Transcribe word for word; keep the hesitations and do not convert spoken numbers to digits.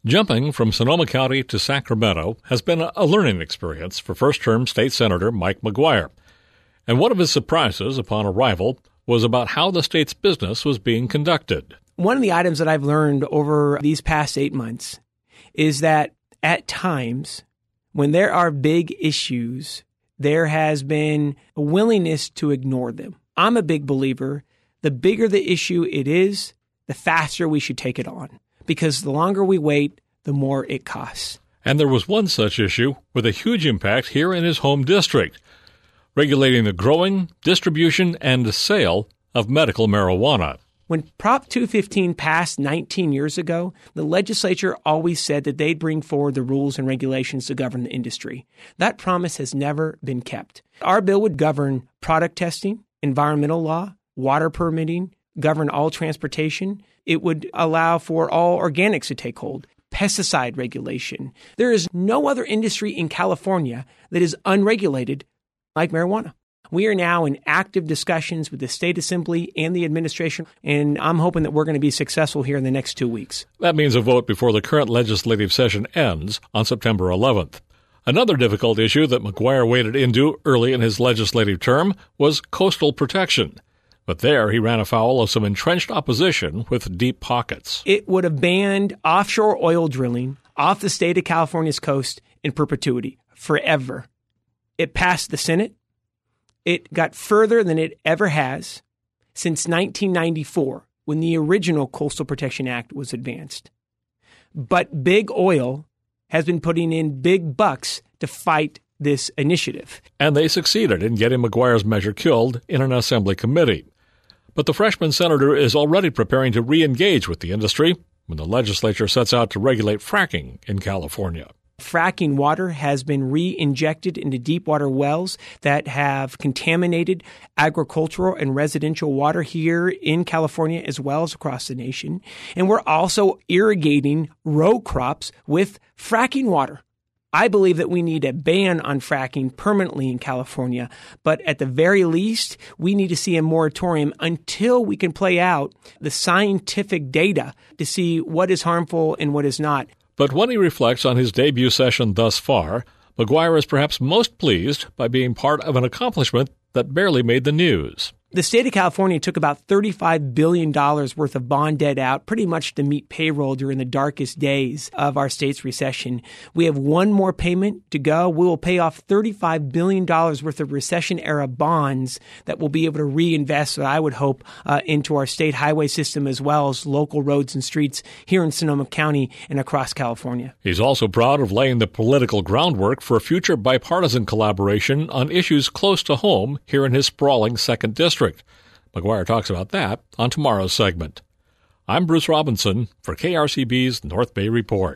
Jumping from Sonoma County to Sacramento has been a learning experience for first-term state senator Mike McGuire. And one of his surprises upon arrival was about how the state's business was being conducted. One of the items that I've learned over these past eight months is that at times when there are big issues, there has been a willingness to ignore them. I'm a big believer. The bigger the issue it is, the faster we should take it on. Because the longer we wait, the more it costs. And there was one such issue with a huge impact here in his home district, regulating the growing, distribution, and sale of medical marijuana. When Prop two fifteen passed nineteen years ago, the legislature always said that they'd bring forward the rules and regulations to govern the industry. That promise has never been kept. Our bill would govern product testing, environmental law, water permitting, govern all transportation. It would allow for all organics to take hold, pesticide regulation. There is no other industry in California that is unregulated like marijuana. We are now in active discussions with the state assembly and the administration, and I'm hoping that we're going to be successful here in the next two weeks. That means a vote before the current legislative session ends on September eleventh. Another difficult issue that McGuire waded into early in his legislative term was coastal protection. But there he ran afoul of some entrenched opposition with deep pockets. It would have banned offshore oil drilling off the state of California's coast in perpetuity, forever. It passed the Senate. It got further than it ever has since nineteen ninety-four, when the original Coastal Protection Act was advanced. But big oil has been putting in big bucks to fight this initiative. And they succeeded in getting McGuire's measure killed in an assembly committee. But the freshman senator is already preparing to re-engage with the industry when the legislature sets out to regulate fracking in California. Fracking water has been re-injected into deep water wells that have contaminated agricultural and residential water here in California as well as across the nation. And we're also irrigating row crops with fracking water. I believe that we need a ban on fracking permanently in California, but at the very least, we need to see a moratorium until we can play out the scientific data to see what is harmful and what is not. But when he reflects on his debut session thus far, McGuire is perhaps most pleased by being part of an accomplishment that barely made the news. The state of California took about thirty-five billion dollars worth of bond debt out pretty much to meet payroll during the darkest days of our state's recession. We have one more payment to go. We will pay off thirty-five billion dollars worth of recession-era bonds that we'll be able to reinvest, I would hope, uh, into our state highway system as well as local roads and streets here in Sonoma County and across California. He's also proud of laying the political groundwork for a future bipartisan collaboration on issues close to home here in his sprawling second district. McGuire talks about that on tomorrow's segment. I'm Bruce Robinson for K R C B's North Bay Report.